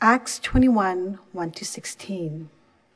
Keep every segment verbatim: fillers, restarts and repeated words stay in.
Acts twenty-one, one to sixteen.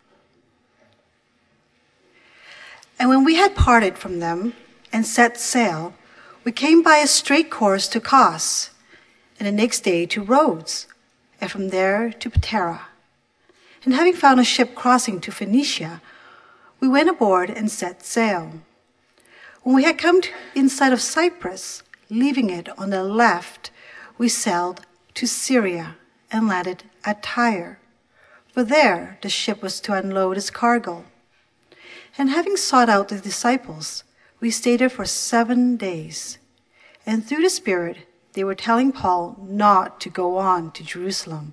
And when we had parted from them and set sail, we came by a straight course to Kos, and the next day to Rhodes, and from there to Patara. And having found a ship crossing to Phoenicia, we went aboard and set sail. When we had come to, in sight of Cyprus, leaving it on the left, we sailed to Syria and landed at Tyre. For there the ship was to unload its cargo. And having sought out the disciples, we stayed there for seven days. And through the Spirit, they were telling Paul not to go on to Jerusalem.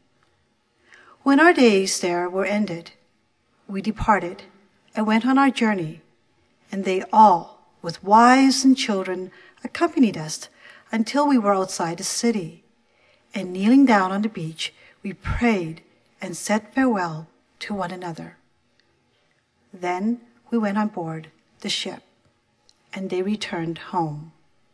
When our days there were ended, we departed and went on our journey, and they all, with wives and children, accompanied us until we were outside the city. And kneeling down on the beach, we prayed and said farewell to one another. Then we went on board the ship, and they returned home.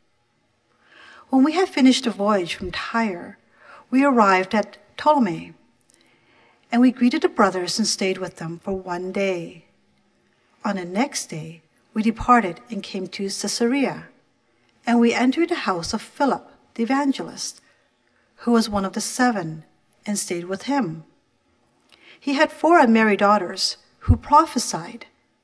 When we had finished the voyage from Tyre, we arrived at Ptolemy, and we greeted the brothers and stayed with them for one day. On the next day, we departed and came to Caesarea, and we entered the house of Philip the evangelist, who was one of the seven, and stayed with him. He had four unmarried daughters who prophesied.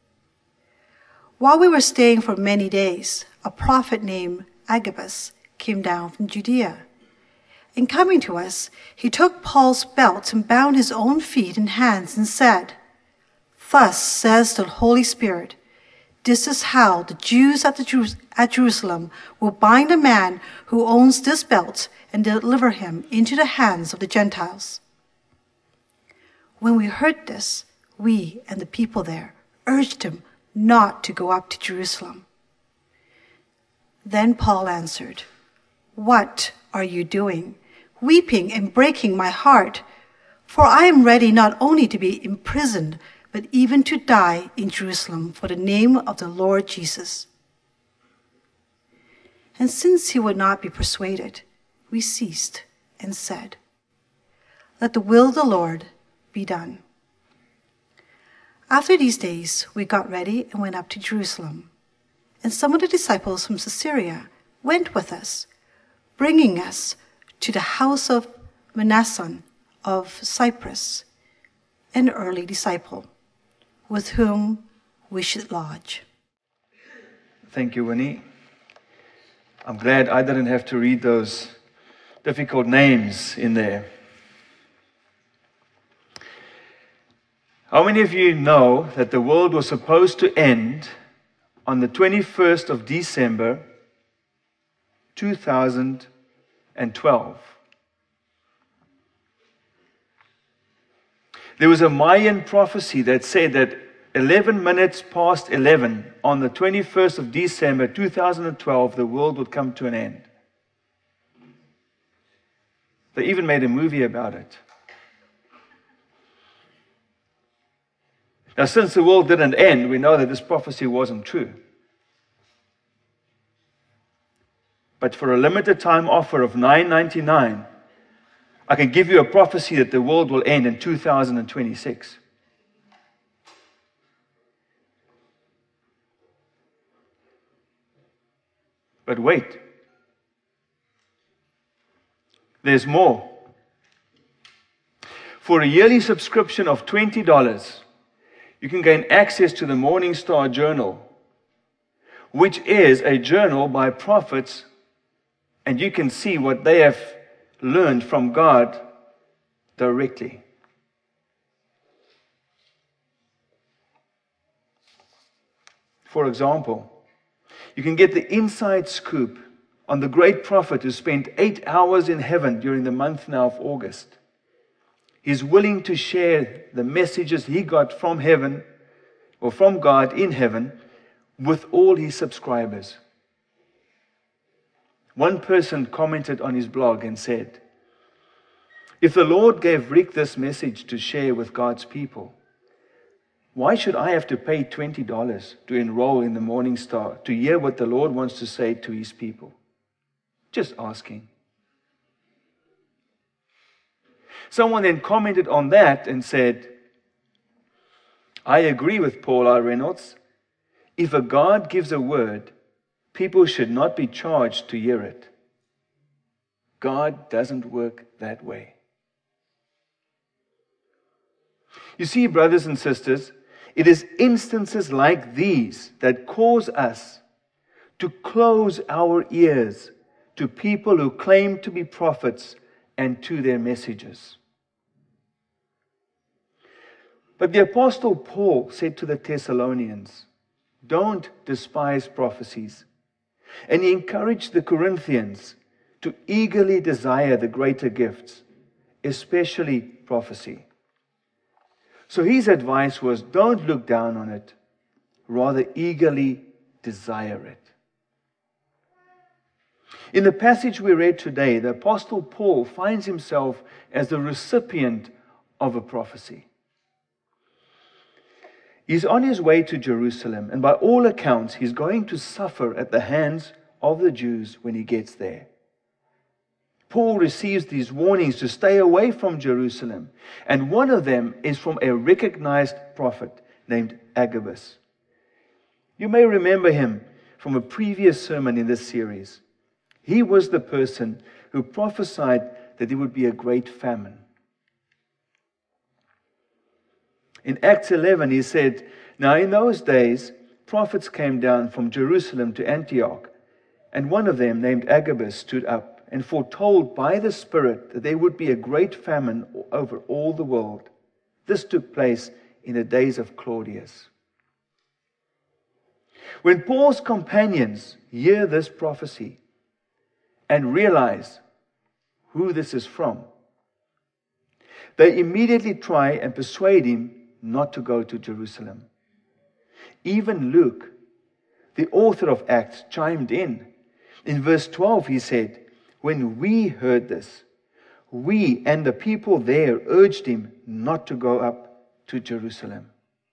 While we were staying for many days, a prophet named Agabus came down from Judea. And coming to us, he took Paul's belt and bound his own feet and hands and said, "Thus says the Holy Spirit, this is how the Jews at, the Jeru- at Jerusalem will bind a man who owns this belt and deliver him into the hands of the Gentiles." When we heard this, we and the people there urged him not to go up to Jerusalem. Then Paul answered, "What are you doing, weeping and breaking my heart? For I am ready not only to be imprisoned, but even to die in Jerusalem for the name of the Lord Jesus." And since he would not be persuaded, we ceased and said, "Let the will of the Lord be done." After these days, we got ready and went up to Jerusalem. And some of the disciples from Caesarea went with us, bringing us to the house of Mnason of Cyprus, an early disciple, with whom we should lodge. Thank you, Winnie. I'm glad I didn't have to read those difficult names in there. How many of you know that the world was supposed to end on the twenty-first of December, two thousand twelve? There was a Mayan prophecy that said that eleven minutes past eleven on the twenty-first of December, two thousand twelve, the world would come to an end. They even made a movie about it. Now, since the world didn't end, we know that this prophecy wasn't true. But for a limited time offer of nine ninety-nine, I can give you a prophecy that the world will end in two thousand twenty-six. But wait. There's more. For a yearly subscription of twenty dollars, you can gain access to the Morning Star Journal, which is a journal by prophets, and you can see what they have learned from God directly. For example, you can get the inside scoop on the great prophet who spent eight hours in heaven during the month now of August. He's willing to share the messages he got from heaven or from God in heaven with all his subscribers. One person commented on his blog and said, "If the Lord gave Rick this message to share with God's people, why should I have to pay twenty dollars to enroll in the Morning Star to hear what the Lord wants to say to his people?" Just asking. Someone then commented on that and said, I agree with Paul R. Reynolds. If a God gives a word, people should not be charged to hear it. God doesn't work that way. You see, brothers and sisters, it is instances like these that cause us to close our ears to people who claim to be prophets and to their messages. But the Apostle Paul said to the Thessalonians, don't despise prophecies. And he encouraged the Corinthians to eagerly desire the greater gifts, especially prophecy. So his advice was, don't look down on it, rather eagerly desire it. In the passage we read today, the Apostle Paul finds himself as the recipient of a prophecy. He's on his way to Jerusalem, and by all accounts, he's going to suffer at the hands of the Jews when he gets there. Paul receives these warnings to stay away from Jerusalem, and one of them is from a recognized prophet named Agabus. You may remember him from a previous sermon in this series. He was the person who prophesied that there would be a great famine. In Acts eleven, he said, now in those days, prophets came down from Jerusalem to Antioch, and one of them, named Agabus, stood up and foretold by the Spirit that there would be a great famine over all the world. This took place in the days of Claudius. When Paul's companions hear this prophecy and realize who this is from, they immediately try and persuade him not to go to Jerusalem. Even Luke, the author of Acts, chimed in. In verse twelve, he said, when we heard this, we and the people there urged him not to go up to Jerusalem.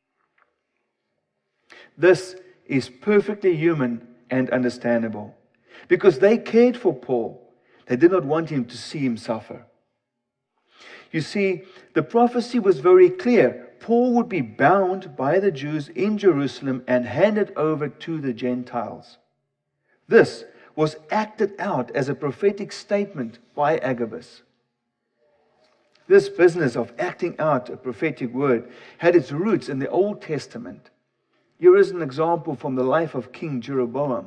This is perfectly human and understandable, because they cared for Paul. They did not want him to see him suffer. You see, the prophecy was very clear. Paul would be bound by the Jews in Jerusalem and handed over to the Gentiles. This was acted out as a prophetic statement by Agabus. This business of acting out a prophetic word had its roots in the Old Testament. Here is an example from the life of King Jeroboam.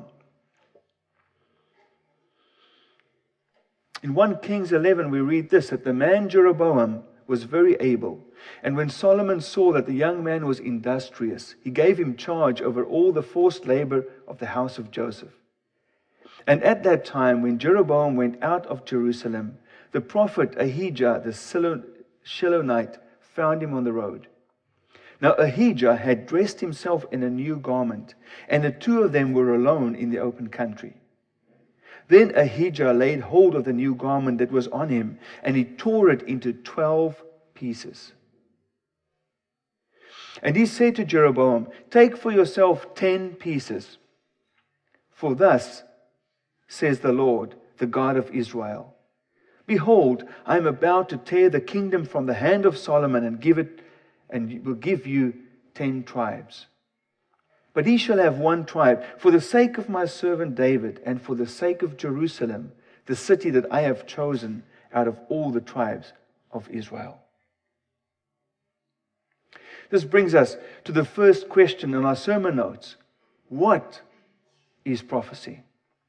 In First Kings eleven, we read this, that the man Jeroboam was very able. And when Solomon saw that the young man was industrious, he gave him charge over all the forced labor of the house of Joseph. And at that time, when Jeroboam went out of Jerusalem, the prophet Ahijah the Shilonite found him on the road. Now Ahijah had dressed himself in a new garment, and the two of them were alone in the open country. Then Ahijah laid hold of the new garment that was on him, and he tore it into twelve pieces. And he said to Jeroboam, take for yourself ten pieces. For thus says the Lord, the God of Israel, behold, I am about to tear the kingdom from the hand of Solomon and give it, and will give you ten tribes. But he shall have one tribe, for the sake of my servant David, and for the sake of Jerusalem, the city that I have chosen out of all the tribes of Israel. This brings us to the first question in our sermon notes. What is prophecy?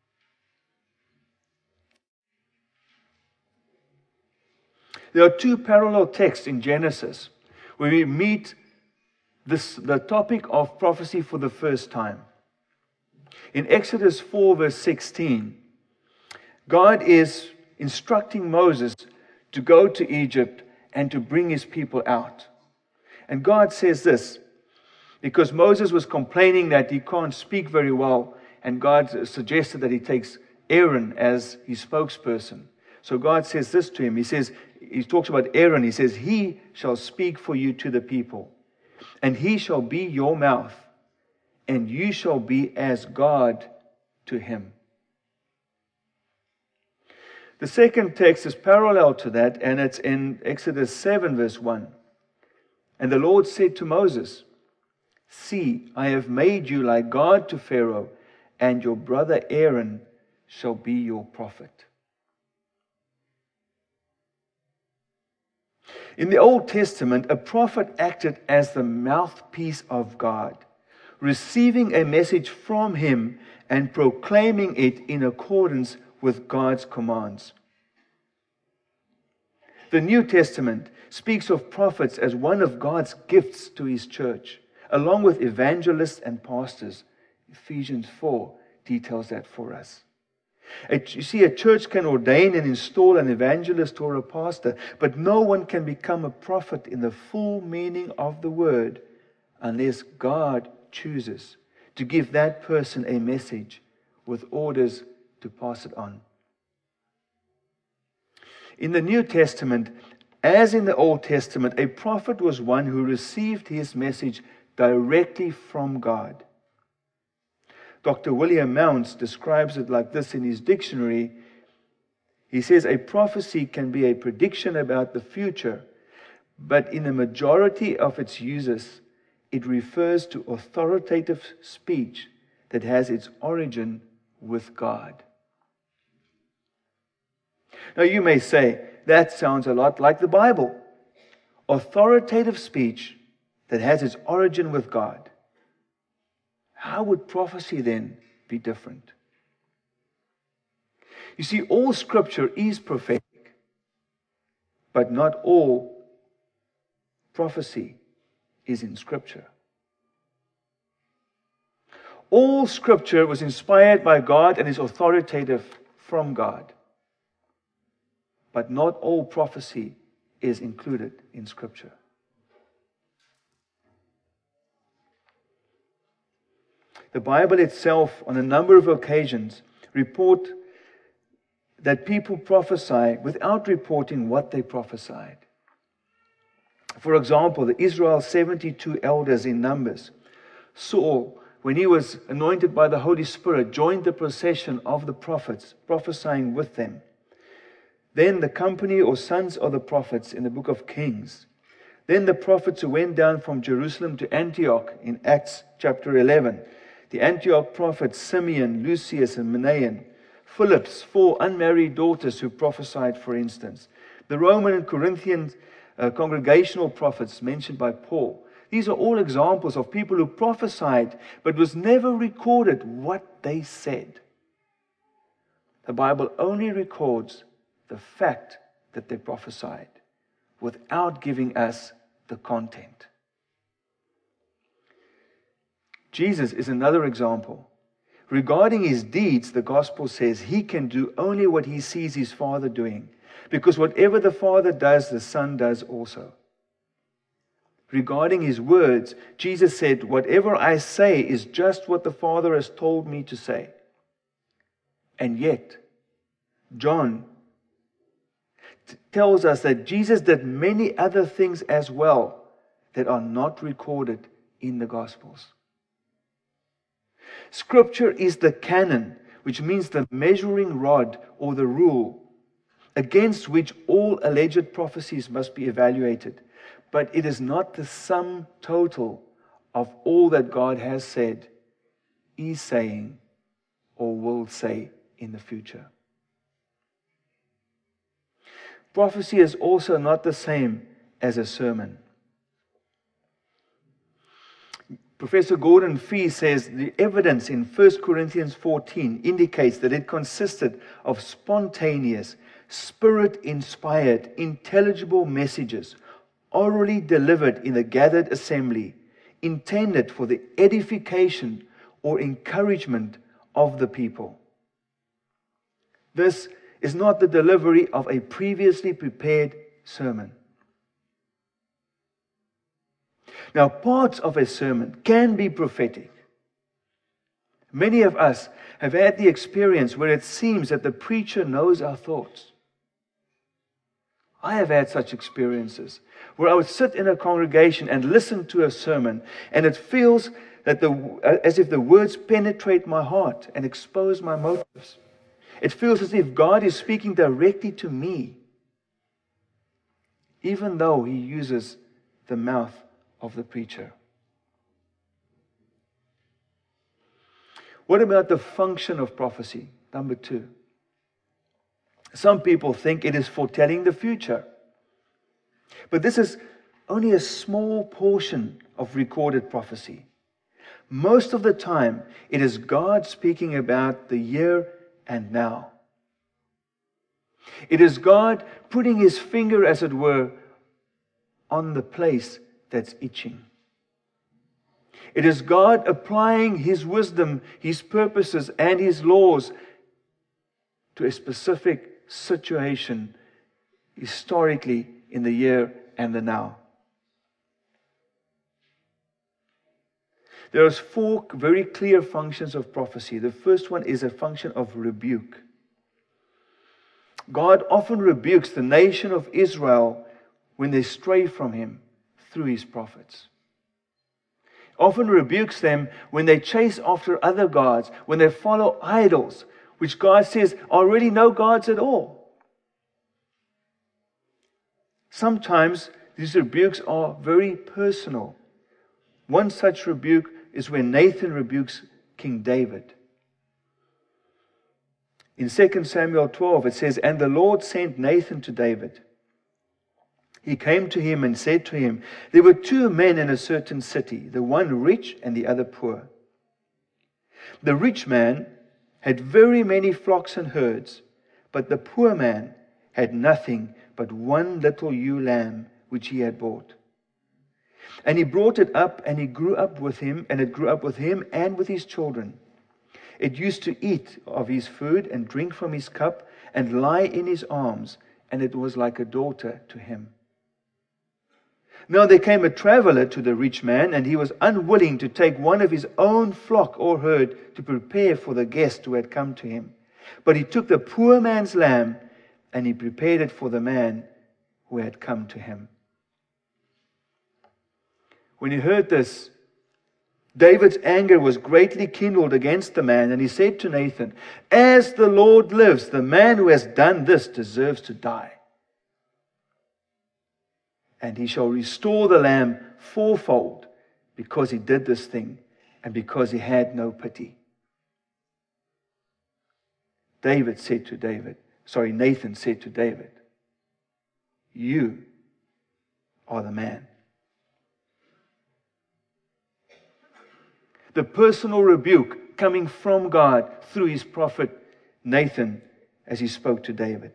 There are two parallel texts in Genesis where we meet this, the topic of prophecy for the first time. In Exodus four, verse sixteen, God is instructing Moses to go to Egypt and to bring his people out. And God says this, because Moses was complaining that he can't speak very well, and God suggested that he takes Aaron as his spokesperson. So God says this to him. He says, he talks about Aaron. He says, he shall speak for you to the people, and he shall be your mouth, and you shall be as God to him. The second text is parallel to that, and it's in Exodus seven, verse one. And the Lord said to Moses, "See, I have made you like God to Pharaoh, and your brother Aaron shall be your prophet." In the Old Testament, a prophet acted as the mouthpiece of God, receiving a message from Him and proclaiming it in accordance with God's commands. The New Testament speaks of prophets as one of God's gifts to His church, along with evangelists and pastors. Ephesians four details that for us. You see, a church can ordain and install an evangelist or a pastor, but no one can become a prophet in the full meaning of the word unless God chooses to give that person a message with orders to pass it on. In the New Testament, as in the Old Testament, a prophet was one who received his message directly from God. Doctor William Mounce describes it like this in his dictionary. He says, a prophecy can be a prediction about the future, but in the majority of its uses, it refers to authoritative speech that has its origin with God. Now you may say, that sounds a lot like the Bible. Authoritative speech that has its origin with God. How would prophecy then be different? You see, all Scripture is prophetic, but not all prophecy is in Scripture. All Scripture was inspired by God and is authoritative from God, but not all prophecy is included in Scripture. The Bible itself, on a number of occasions, report that people prophesy without reporting what they prophesied. For example, the Israel's seventy-two elders in Numbers, Saul, when he was anointed by the Holy Spirit, joined the procession of the prophets, prophesying with them. Then the company or sons of the prophets in the book of Kings. Then the prophets who went down from Jerusalem to Antioch in Acts chapter eleven. The Antioch prophets Simeon, Lucius, and Manaen. Philip's four unmarried daughters who prophesied, for instance. The Roman and Corinthian uh, congregational prophets mentioned by Paul. These are all examples of people who prophesied, but was never recorded what they said. The Bible only records the fact that they prophesied, without giving us the content. Jesus is another example. Regarding his deeds, the gospel says he can do only what he sees his Father doing, because whatever the Father does, the Son does also. Regarding his words, Jesus said, "Whatever I say is just what the Father has told me to say." And yet, John t- tells us that Jesus did many other things as well that are not recorded in the Gospels. Scripture is the canon, which means the measuring rod or the rule against which all alleged prophecies must be evaluated. But it is not the sum total of all that God has said, is saying, or will say in the future. Prophecy is also not the same as a sermon. Professor Gordon Fee says the evidence in First Corinthians fourteen indicates that it consisted of spontaneous, Spirit-inspired, intelligible messages orally delivered in a gathered assembly, intended for the edification or encouragement of the people. This is not the delivery of a previously prepared sermon. Now, parts of a sermon can be prophetic. Many of us have had the experience where it seems that the preacher knows our thoughts. I have had such experiences where I would sit in a congregation and listen to a sermon, and it feels that the, as if the words penetrate my heart and expose my motives. It feels as if God is speaking directly to me, even though He uses the mouth of the preacher. What about the function of prophecy? Number two. Some people think it is foretelling the future. But this is only a small portion of recorded prophecy. Most of the time, it is God speaking about the here and now. It is God putting His finger, as it were, on the place that's itching. It is God applying His wisdom, His purposes, and His laws to a specific situation historically in the here and the now. There are four very clear functions of prophecy. The first one is a function of rebuke. God often rebukes the nation of Israel when they stray from Him through His prophets. Often rebukes them when they chase after other gods, when they follow idols, which God says are really no gods at all. Sometimes these rebukes are very personal. One such rebuke is when Nathan rebukes King David. In Second Samuel twelve, it says, "And the Lord sent Nathan to David. He came to him and said to him, there were two men in a certain city, the one rich and the other poor. The rich man had very many flocks and herds, but the poor man had nothing but one little ewe lamb which he had bought. And he brought it up, and he grew up with him, and it grew up with him and with his children. It used to eat of his food and drink from his cup and lie in his arms, and it was like a daughter to him. Now there came a traveler to the rich man, and he was unwilling to take one of his own flock or herd to prepare for the guest who had come to him. But he took the poor man's lamb, and he prepared it for the man who had come to him." When he heard this, David's anger was greatly kindled against the man, and he said to Nathan, "As the Lord lives, the man who has done this deserves to die. And he shall restore the lamb fourfold, because he did this thing, and because he had no pity." David said to David, sorry, Nathan said to David, "You are the man." The personal rebuke coming from God through His prophet Nathan as he spoke to David.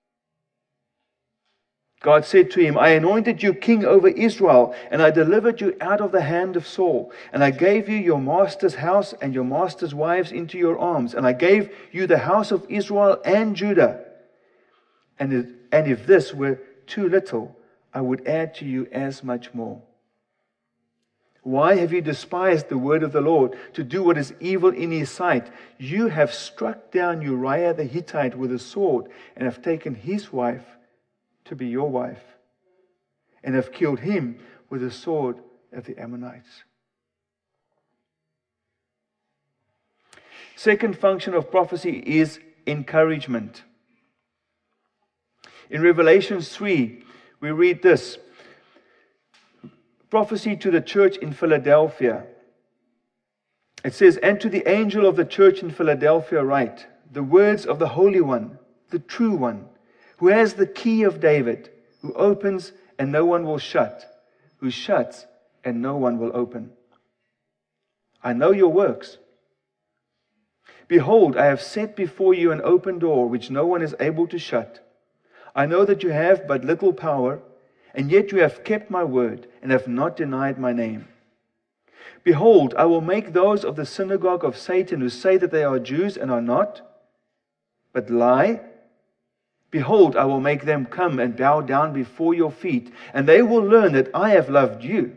God said to him, "I anointed you king over Israel, and I delivered you out of the hand of Saul. And I gave you your master's house and your master's wives into your arms. And I gave you the house of Israel and Judah. And if, and if this were too little, I would add to you as much more. Why have you despised the word of the Lord to do what is evil in His sight? You have struck down Uriah the Hittite with a sword, and have taken his wife to be your wife, and have killed him with the sword of the Ammonites." Second function of prophecy is encouragement. In Revelation three, we read this. Prophecy to the church in Philadelphia. It says, "And to the angel of the church in Philadelphia write, the words of the Holy One, the true One, who has the key of David, who opens and no one will shut, who shuts and no one will open. I know your works. Behold, I have set before you an open door, which no one is able to shut. I know that you have but little power, and yet you have kept my word, and have not denied my name. Behold, I will make those of the synagogue of Satan who say that they are Jews and are not, but lie. Behold, I will make them come and bow down before your feet, and they will learn that I have loved you,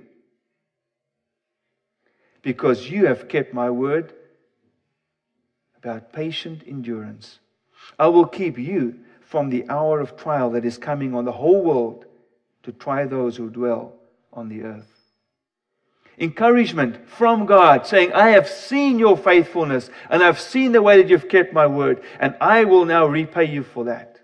because you have kept my word about patient endurance. I will keep you from the hour of trial that is coming on the whole world to try those who dwell on the earth." Encouragement from God, saying, I have seen your faithfulness, and I've seen the way that you've kept my word, and I will now repay you for that.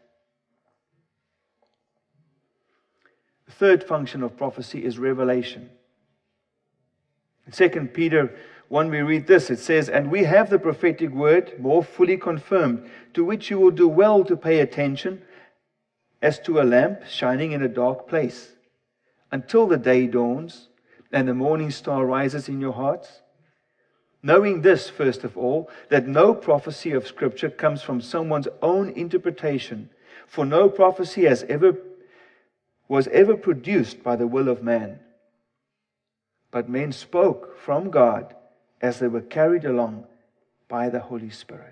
The third function of prophecy is revelation. In Second Peter one, we read this. It says, and we have the prophetic word more fully confirmed, to which you will do well to pay attention, as to a lamp shining in a dark place, until the day dawns and the morning star rises in your hearts. Knowing this, first of all, that no prophecy of Scripture comes from someone's own interpretation, for no prophecy has ever was ever produced by the will of man. But men spoke from God as they were carried along by the Holy Spirit.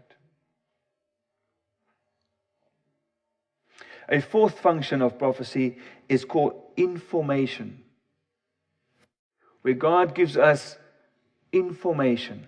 A fourth function of prophecy is called information, where God gives us information.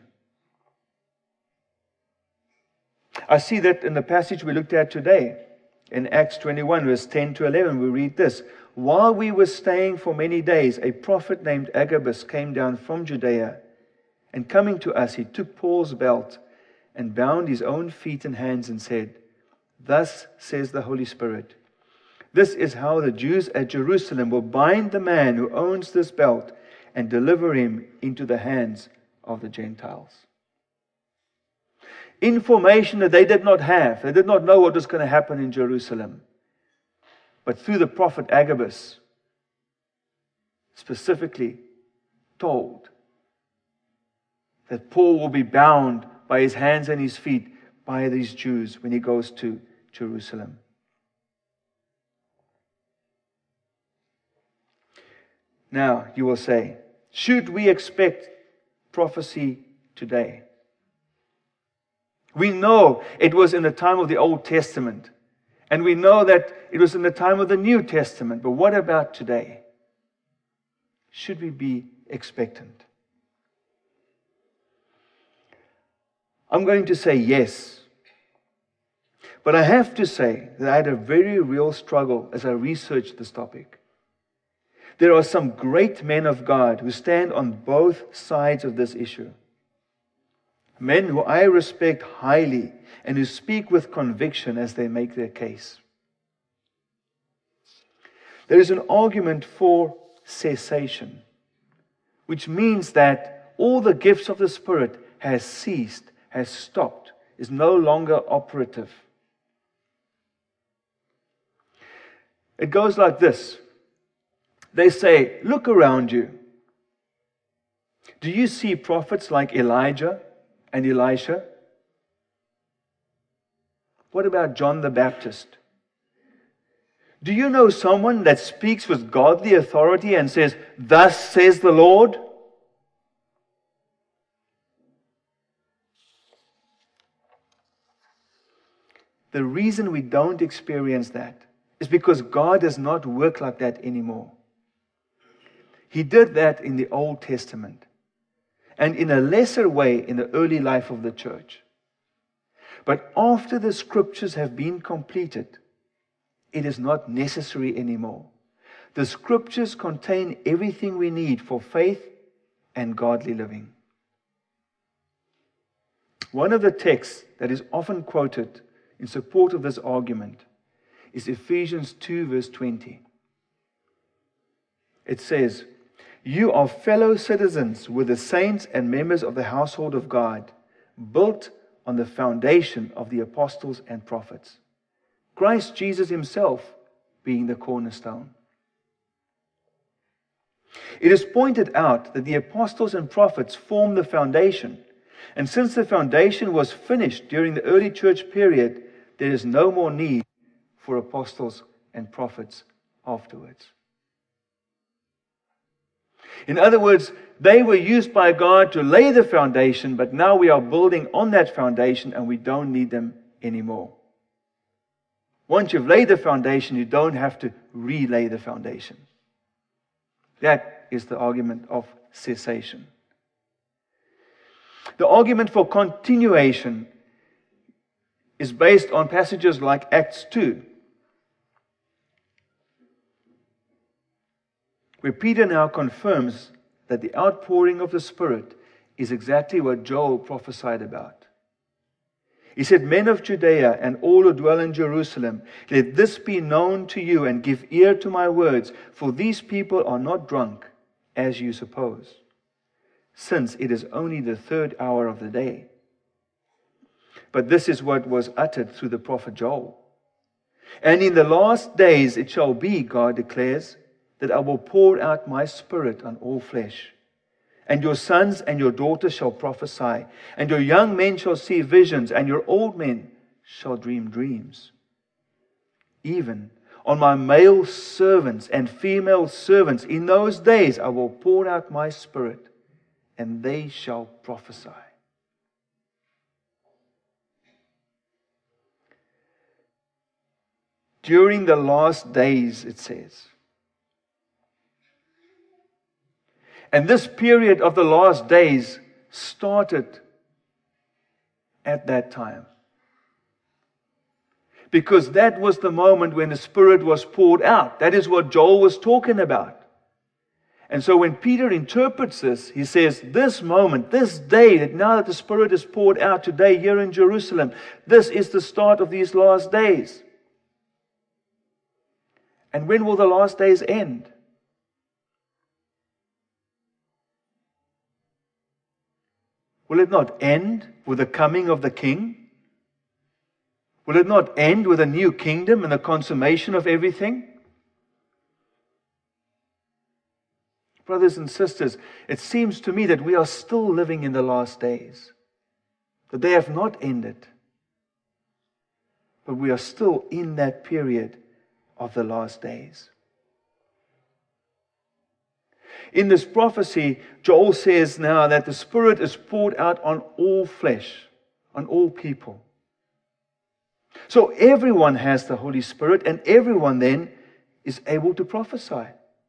I see that in the passage we looked at today. In Acts twenty-one, verse ten to eleven, we read this. While we were staying for many days, a prophet named Agabus came down from Judea, and coming to us, he took Paul's belt and bound his own feet and hands and said, thus says the Holy Spirit, this is how the Jews at Jerusalem will bind the man who owns this belt and deliver him into the hands of the Gentiles. Information that they did not have. They did not know what was going to happen in Jerusalem. But through the prophet Agabus, specifically told that Paul will be bound by his hands and his feet by these Jews when he goes to Jerusalem. Now, you will say, should we expect prophecy today? We know it was in the time of the Old Testament, and we know that it was in the time of the New Testament, but what about today? Should we be expectant? I'm going to say yes. But I have to say that I had a very real struggle as I researched this topic. There are some great men of God who stand on both sides of this issue. Men who I respect highly and who speak with conviction as they make their case. There is an argument for cessation, which means that all the gifts of the Spirit has ceased, has stopped, is no longer operative. It goes like this. They say, look around you. Do you see prophets like Elijah and Elisha? What about John the Baptist? Do you know someone that speaks with godly authority and says, thus says the Lord? The reason we don't experience that is because God does not work like that anymore. He did that in the Old Testament, and in a lesser way in the early life of the church. But after the Scriptures have been completed, it is not necessary anymore. The Scriptures contain everything we need for faith and godly living. One of the texts that is often quoted in support of this argument is Ephesians two, verse twenty. It says, you are fellow citizens with the saints and members of the household of God, built on the foundation of the apostles and prophets, Christ Jesus himself being the cornerstone. It is pointed out that the apostles and prophets form the foundation, and since the foundation was finished during the early church period, there is no more need for apostles and prophets afterwards. In other words, they were used by God to lay the foundation, but now we are building on that foundation and we don't need them anymore. Once you've laid the foundation, you don't have to relay the foundation. That is the argument of cessation. The argument for continuation is based on passages like Acts two, where Peter now confirms that the outpouring of the Spirit is exactly what Joel prophesied about. He said, "Men of Judea and all who dwell in Jerusalem, let this be known to you and give ear to my words, for these people are not drunk, as you suppose, since it is only the third hour of the day." But this is what was uttered through the prophet Joel. "And in the last days it shall be, God declares, that I will pour out my Spirit on all flesh. And your sons and your daughters shall prophesy, and your young men shall see visions, and your old men shall dream dreams. Even on my male servants and female servants, in those days I will pour out my Spirit, and they shall prophesy." During the last days, it says. And this period of the last days started at that time. Because that was the moment when the Spirit was poured out. That is what Joel was talking about. And so when Peter interprets this, he says, this moment, this day, that now that the Spirit is poured out today here in Jerusalem, this is the start of these last days. And when will the last days end? Will it not end with the coming of the King? Will it not end with a new kingdom and the consummation of everything? Brothers and sisters, it seems to me that we are still living in the last days. That they have not ended. But we are still in that period of the last days. In this prophecy, Joel says now that the Spirit is poured out on all flesh, on all people. So everyone has the Holy Spirit, and everyone then is able to prophesy.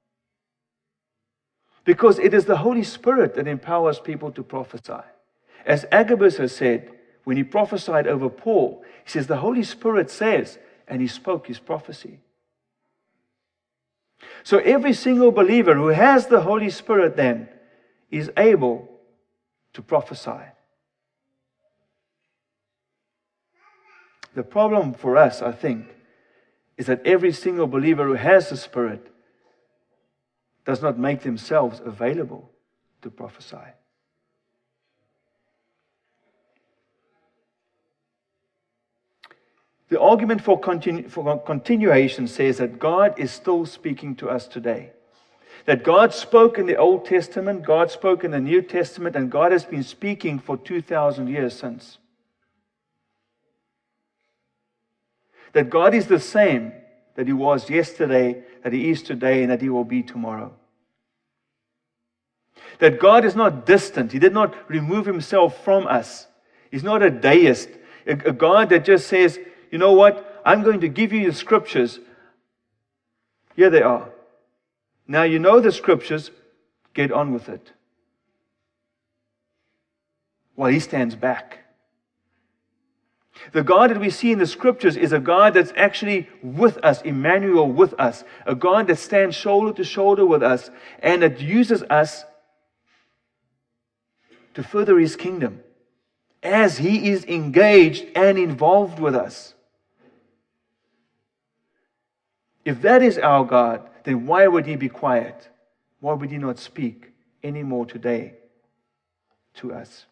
Because it is the Holy Spirit that empowers people to prophesy. As Agabus has said, when he prophesied over Paul, he says, the Holy Spirit says, and he spoke his prophecy. So every single believer who has the Holy Spirit then is able to prophesy. The problem for us, I think, is that every single believer who has the Spirit does not make themselves available to prophesy. The argument for, continu- for continuation says that God is still speaking to us today. That God spoke in the Old Testament, God spoke in the New Testament, and God has been speaking for two thousand years since. That God is the same that He was yesterday, that He is today, and that He will be tomorrow. That God is not distant. He did not remove Himself from us. He's not a deist. A, a God that just says, you know what? I'm going to give you the scriptures. Here they are. Now you know the scriptures. Get on with it. While He stands back. The God that we see in the scriptures is a God that's actually with us, Emmanuel with us. A God that stands shoulder to shoulder with us and that uses us to further His kingdom as He is engaged and involved with us. If that is our God, then why would He be quiet? Why would He not speak anymore today to us?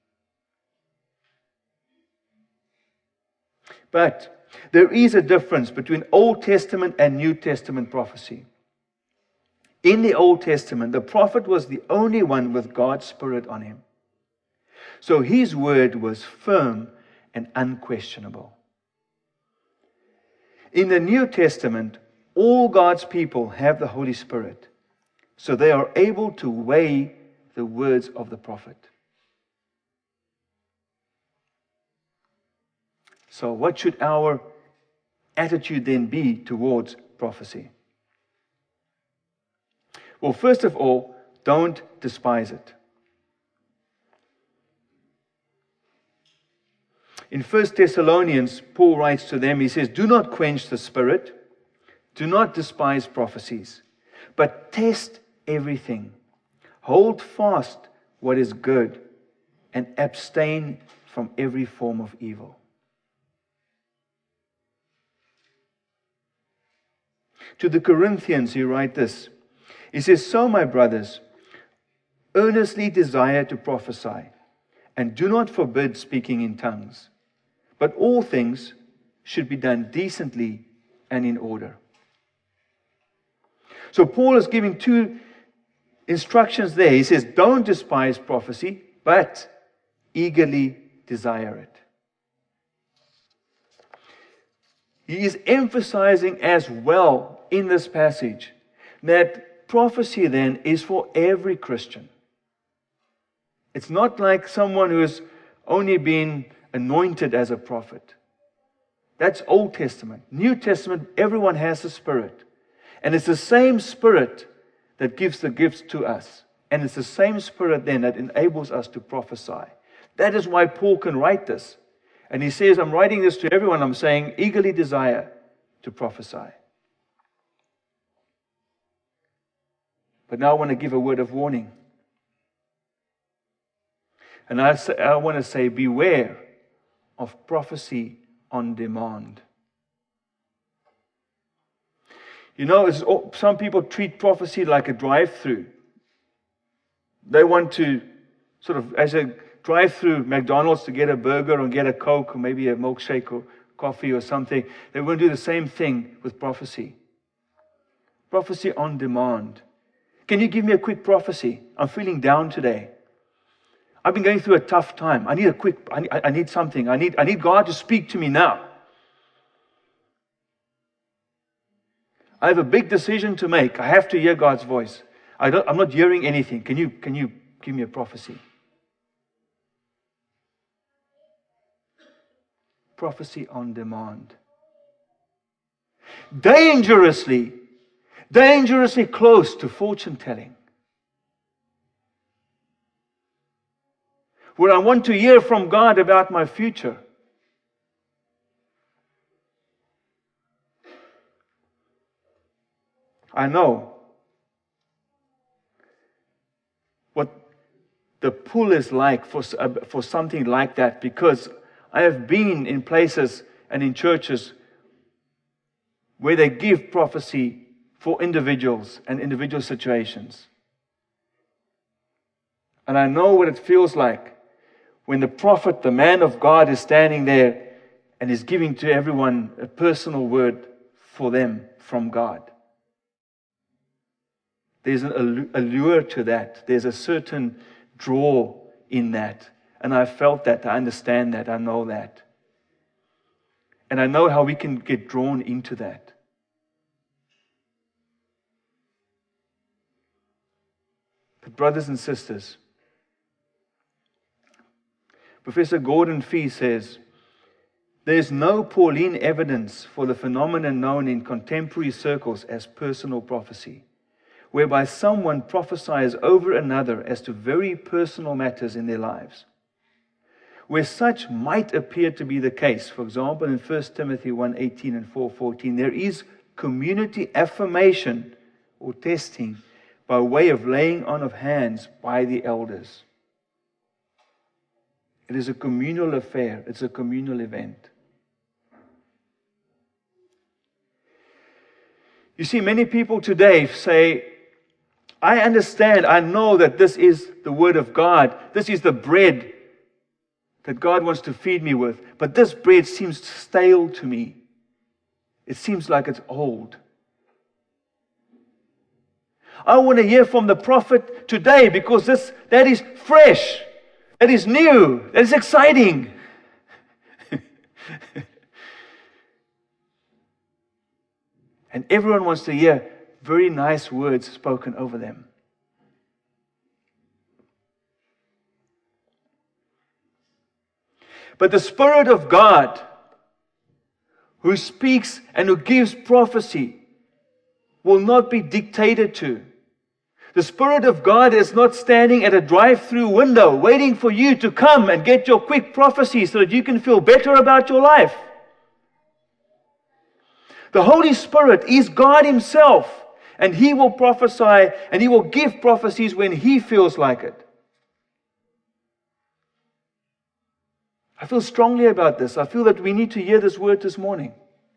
But there is a difference between Old Testament and New Testament prophecy. In the Old Testament, the prophet was the only one with God's Spirit on him. So his word was firm and unquestionable. In the New Testament, all God's people have the Holy Spirit, so they are able to weigh the words of the prophet. So what should our attitude then be towards prophecy? Well, first of all, don't despise it. In First Thessalonians, Paul writes to them, he says, do not quench the Spirit, do not despise prophecies, but test everything. Hold fast what is good and abstain from every form of evil. To the Corinthians, he writes this. He says, so, my brothers, earnestly desire to prophesy, and do not forbid speaking in tongues. But all things should be done decently and in order. So Paul is giving two instructions there. He says, don't despise prophecy, but eagerly desire it. He is emphasizing as well in this passage that prophecy then is for every Christian. It's not like someone who has only been anointed as a prophet. That's Old Testament. New Testament, everyone has the Spirit. And it's the same Spirit that gives the gifts to us. And it's the same Spirit then that enables us to prophesy. That is why Paul can write this. And he says, I'm writing this to everyone. I'm saying, eagerly desire to prophesy. But now I want to give a word of warning. And I, say, I want to say, beware of prophecy on demand. You know, it's, some people treat prophecy like a drive-through. They want to sort of, as a drive-through McDonald's to get a burger or get a Coke or maybe a milkshake or coffee or something. They want to do the same thing with prophecy. Prophecy on demand. Can you give me a quick prophecy? I'm feeling down today. I've been going through a tough time. I need a quick, I need, I need something. I need, I need God to speak to me now. I have a big decision to make. I have to hear God's voice. I don't, I'm not hearing anything. Can you, can you give me a prophecy? Prophecy on demand. Dangerously, dangerously close to fortune telling. Where I want to hear from God about my future. I know what the pull is like for, for something like that, because I have been in places and in churches where they give prophecy for individuals and individual situations. And I know what it feels like when the prophet, the man of God, is standing there and is giving to everyone a personal word for them from God. There's an allure to that. There's a certain draw in that. And I felt that. I understand that. I know that. And I know how we can get drawn into that. But brothers and sisters, Professor Gordon Fee says, there is no Pauline evidence for the phenomenon known in contemporary circles as personal prophecy, whereby someone prophesies over another as to very personal matters in their lives. Where such might appear to be the case, for example, in First Timothy one eighteen and four fourteen, there is community affirmation or testing by way of laying on of hands by the elders. It is a communal affair. It's a communal event. You see, many people today say, I understand, I know that this is the Word of God. This is the bread that God wants to feed me with. But this bread seems stale to me. It seems like it's old. I want to hear from the prophet today because this that is fresh. That is new. That is exciting. And everyone wants to hear very nice words spoken over them. But the Spirit of God, who speaks and who gives prophecy, will not be dictated to. The Spirit of God is not standing at a drive-through window waiting for you to come and get your quick prophecy so that you can feel better about your life. The Holy Spirit is God Himself, And He will prophesy and He will give prophecies when He feels like it. I feel strongly about this. I feel that we need to hear this word this morning.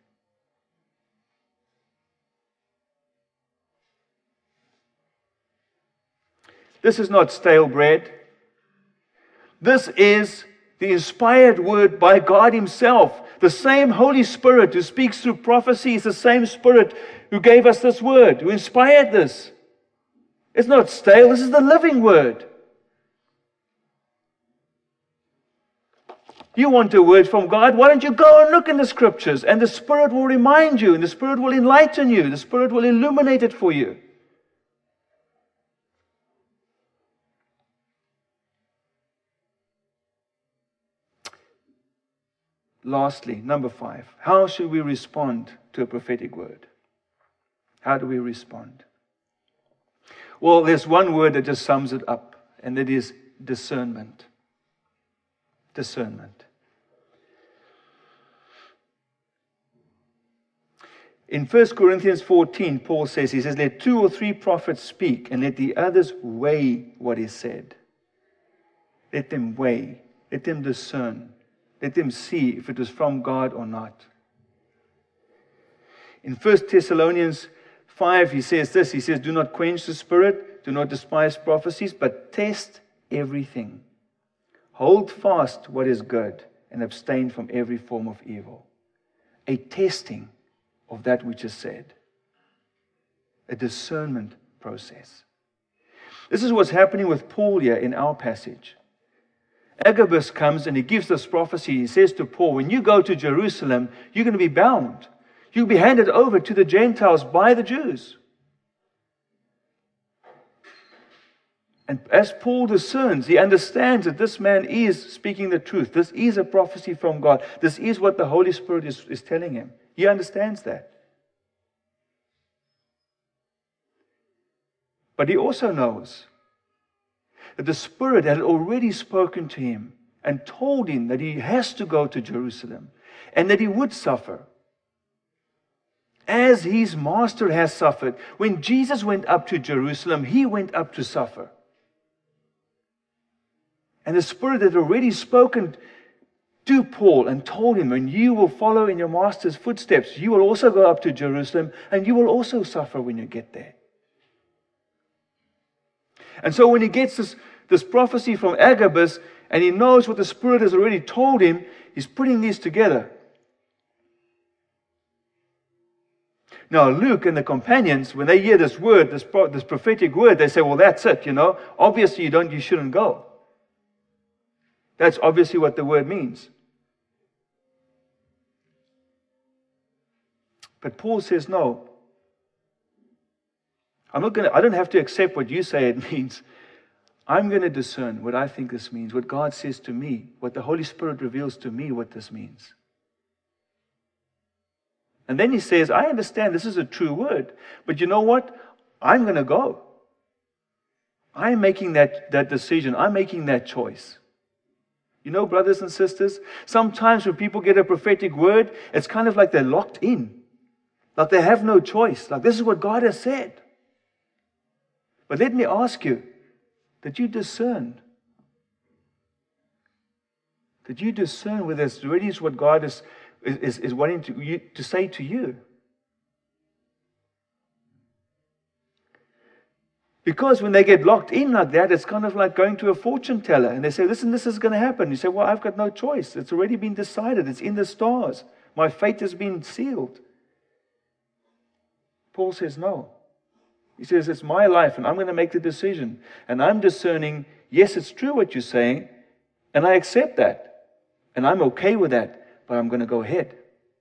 This is not stale bread. This is the inspired word by God Himself. The same Holy Spirit who speaks through prophecy is the same Spirit who gave us this word, who inspired this. It's not stale. This is the living word. You want a word from God? Why don't you go and look in the Scriptures, and the Spirit will remind you, and the Spirit will enlighten you, the Spirit will illuminate it for you. Lastly, number five, how should we respond to a prophetic word? How do we respond? Well, there's one word that just sums it up, and that is discernment. Discernment. In First Corinthians fourteen, Paul says, he says, let two or three prophets speak, and let the others weigh what is said. Let them weigh. Let them discern. Let them see if it is from God or not. In First Thessalonians five, he says this. He says, do not quench the Spirit, do not despise prophecies, but test everything. Hold fast what is good, and abstain from every form of evil. A testing of that which is said. A discernment process. This is what's happening with Paul here in our passage. Agabus comes and he gives this prophecy. He says to Paul, when you go to Jerusalem, you're going to be bound. You'll be handed over to the Gentiles by the Jews. And as Paul discerns, he understands that this man is speaking the truth. This is a prophecy from God. This is what the Holy Spirit is, is telling him. He understands that. But he also knows that the Spirit had already spoken to him and told him that he has to go to Jerusalem and that he would suffer. As his master has suffered. When Jesus went up to Jerusalem, he went up to suffer. And the Spirit had already spoken to Paul and told him, when you will follow in your master's footsteps, you will also go up to Jerusalem and you will also suffer when you get there. And so when he gets this, this prophecy from Agabus, and he knows what the Spirit has already told him, he's putting these together. Now Luke and the companions, when they hear this word, this, this prophetic word, they say, well, that's it, you know. Obviously you don't, you shouldn't go. That's obviously what the word means. But Paul says, no. I'm not going to, I don't have to accept what you say it means. I'm going to discern what I think this means, what God says to me, what the Holy Spirit reveals to me what this means. And then he says, I understand this is a true word, but you know what? I'm going to go. I'm making that, that decision. I'm making that choice. You know, brothers and sisters, sometimes when people get a prophetic word, it's kind of like they're locked in. Like they have no choice. Like this is what God has said. But let me ask you, that you discern. That you discern whether it's really is what God is, is, is wanting to, you, to say to you. Because when they get locked in like that, it's kind of like going to a fortune teller and they say, listen, this is going to happen. You say, well, I've got no choice. It's already been decided. It's in the stars. My fate has been sealed. Paul says, no. He says, it's my life and I'm going to make the decision. And I'm discerning, yes, it's true what you're saying, and I accept that. And I'm okay with that, but I'm going to go ahead.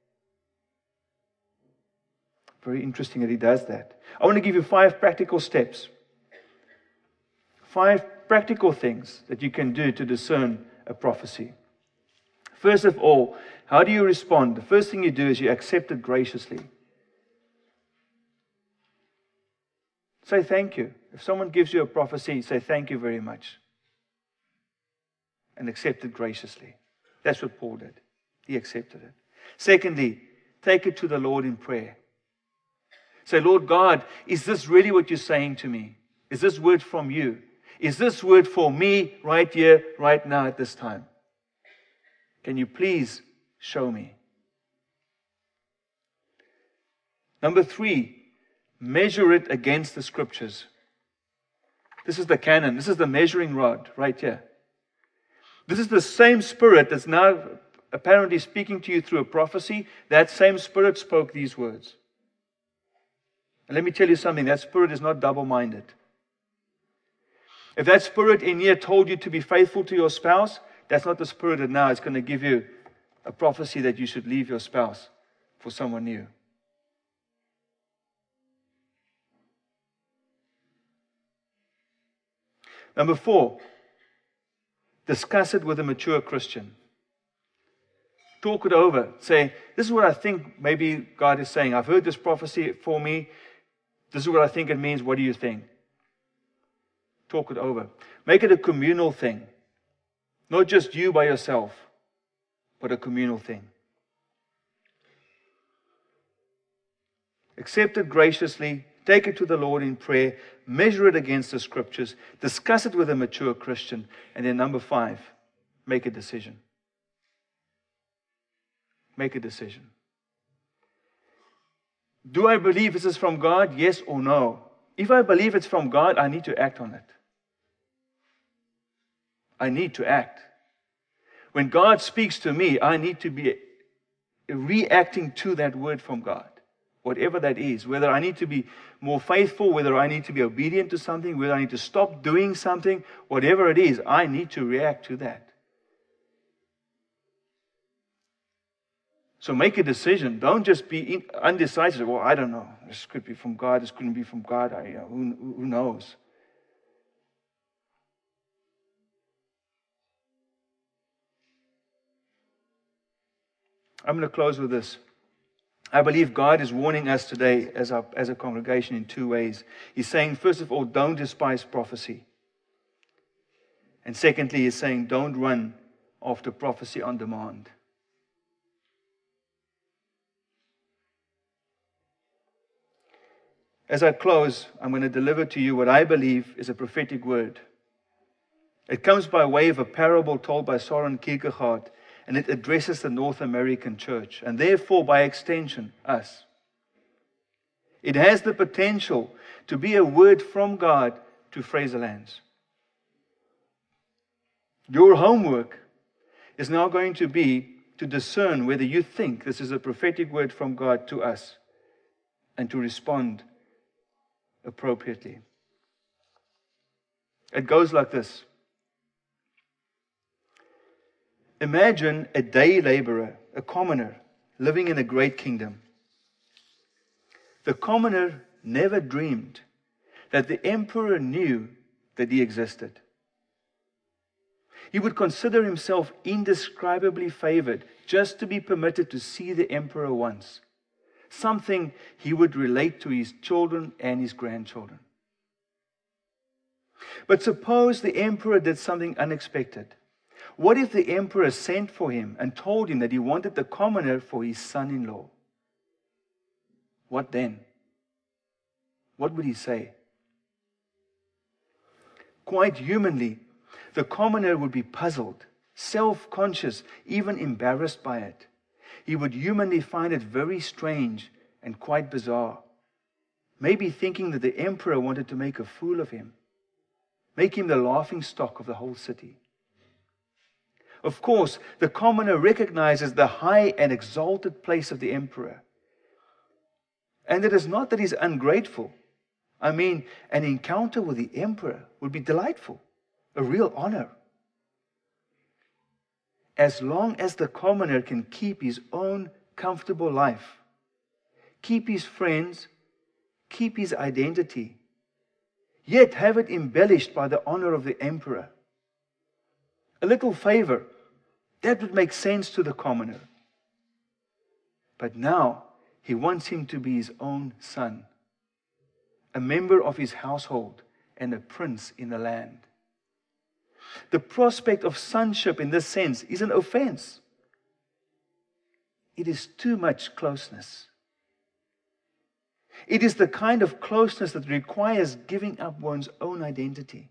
Very interesting that he does that. I want to give you five practical steps. Five practical things that you can do to discern a prophecy. First of all, how do you respond? The first thing you do is you accept it graciously. Say thank you. If someone gives you a prophecy, say thank you very much. And accept it graciously. That's what Paul did. He accepted it. Secondly, take it to the Lord in prayer. Say, Lord God, is this really what you're saying to me? Is this word from you? Is this word for me right here, right now, at this time? Can you please show me? Number three, measure it against the Scriptures. This is the canon. This is the measuring rod right here. This is the same Spirit that's now apparently speaking to you through a prophecy. That same Spirit spoke these words. And let me tell you something, that Spirit is not double-minded. If that Spirit in here told you to be faithful to your spouse, that's not the Spirit that now is going to give you a prophecy that you should leave your spouse for someone new. Number four, discuss it with a mature Christian. Talk it over. Say, this is what I think maybe God is saying. I've heard this prophecy for me. This is what I think it means. What do you think? Talk it over. Make it a communal thing. Not just you by yourself, but a communal thing. Accept it graciously. Take it to the Lord in prayer. Measure it against the Scriptures. Discuss it with a mature Christian. And then number five, make a decision. Make a decision. Do I believe this is from God? Yes or no? If I believe it's from God, I need to act on it. I need to act. When God speaks to me, I need to be reacting to that word from God. Whatever that is, whether I need to be more faithful, whether I need to be obedient to something, whether I need to stop doing something, whatever it is, I need to react to that. So make a decision. Don't just be undecisive. Well, I don't know. This could be from God. This couldn't be from God. I, you know, who, who knows? I'm going to close with this. I believe God is warning us today as a, as a congregation in two ways. He's saying, first of all, don't despise prophecy. And secondly, He's saying, don't run after prophecy on demand. As I close, I'm going to deliver to you what I believe is a prophetic word. It comes by way of a parable told by Soren Kierkegaard, and it addresses the North American church, and therefore, by extension, us. It has the potential to be a word from God to Fraserlands. Your homework is now going to be to discern whether you think this is a prophetic word from God to us, and to respond appropriately. It goes like this. Imagine a day laborer, a commoner, living in a great kingdom. The commoner never dreamed that the emperor knew that he existed. He would consider himself indescribably favored just to be permitted to see the emperor once, something he would relate to his children and his grandchildren. But suppose the emperor did something unexpected. What if the emperor sent for him and told him that he wanted the commoner for his son-in-law? What then? What would he say? Quite humanly, the commoner would be puzzled, self-conscious, even embarrassed by it. He would humanly find it very strange and quite bizarre. Maybe thinking that the emperor wanted to make a fool of him, make him the laughing stock of the whole city. Of course, the commoner recognizes the high and exalted place of the emperor. And it is not that he's ungrateful. I mean, an encounter with the emperor would be delightful, a real honor. As long as the commoner can keep his own comfortable life, keep his friends, keep his identity, yet have it embellished by the honor of the emperor. A little favor, that would make sense to the commoner. But now, he wants him to be his own son, a member of his household, and a prince in the land. The prospect of sonship in this sense is an offense. It is too much closeness. It is the kind of closeness that requires giving up one's own identity.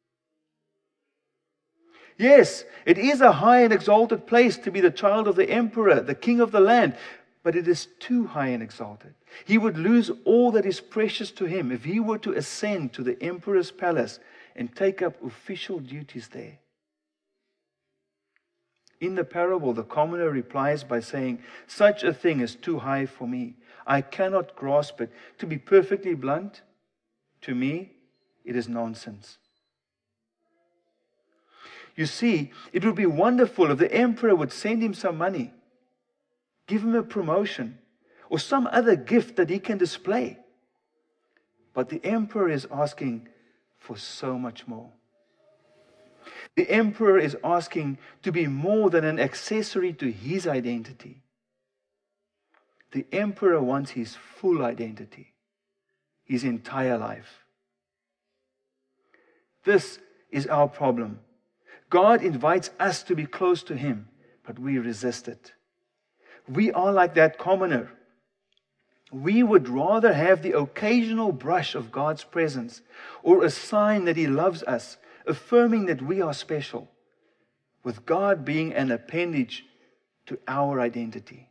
Yes, it is a high and exalted place to be the child of the emperor, the king of the land, but it is too high and exalted. He would lose all that is precious to him if he were to ascend to the emperor's palace and take up official duties there. In the parable, the commoner replies by saying, "Such a thing is too high for me. I cannot grasp it. To be perfectly blunt, to me, it is nonsense." You see, it would be wonderful if the emperor would send him some money, give him a promotion, or some other gift that he can display. But the emperor is asking for so much more. The emperor is asking to be more than an accessory to his identity. The emperor wants his full identity, his entire life. This is our problem. God invites us to be close to him, but we resist it. We are like that commoner. We would rather have the occasional brush of God's presence or a sign that he loves us, affirming that we are special, with God being an appendage to our identity.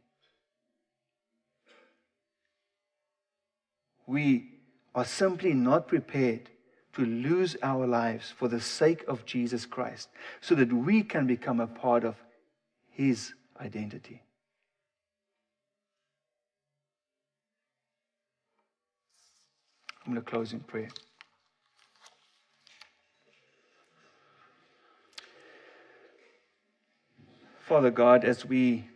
We are simply not prepared to lose our lives for the sake of Jesus Christ, so that we can become a part of his identity. I'm going to close in prayer. Father God, as we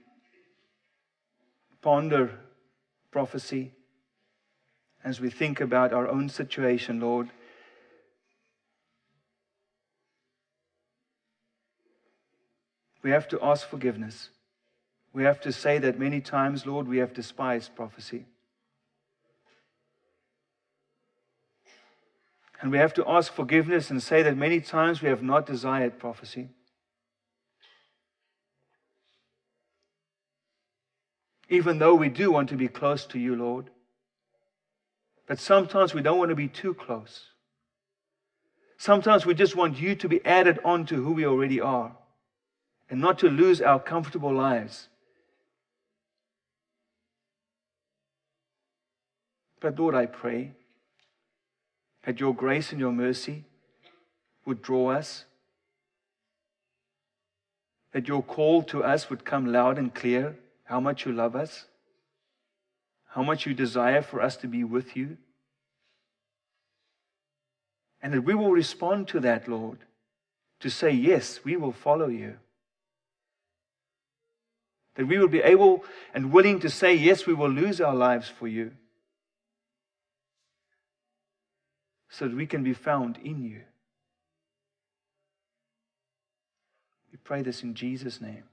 ponder prophecy, as we think about our own situation, Lord, we have to ask forgiveness. We have to say that many times, Lord, we have despised prophecy. And we have to ask forgiveness and say that many times we have not desired prophecy. Even though we do want to be close to you, Lord. But sometimes we don't want to be too close. Sometimes we just want you to be added on to who we already are, and not to lose our comfortable lives. But Lord, I pray that your grace and your mercy would draw us, that your call to us would come loud and clear, how much you love us, how much you desire for us to be with you, and that we will respond to that, Lord, to say, yes, we will follow you. That we will be able and willing to say, yes, we will lose our lives for you, so that we can be found in you. We pray this in Jesus' name.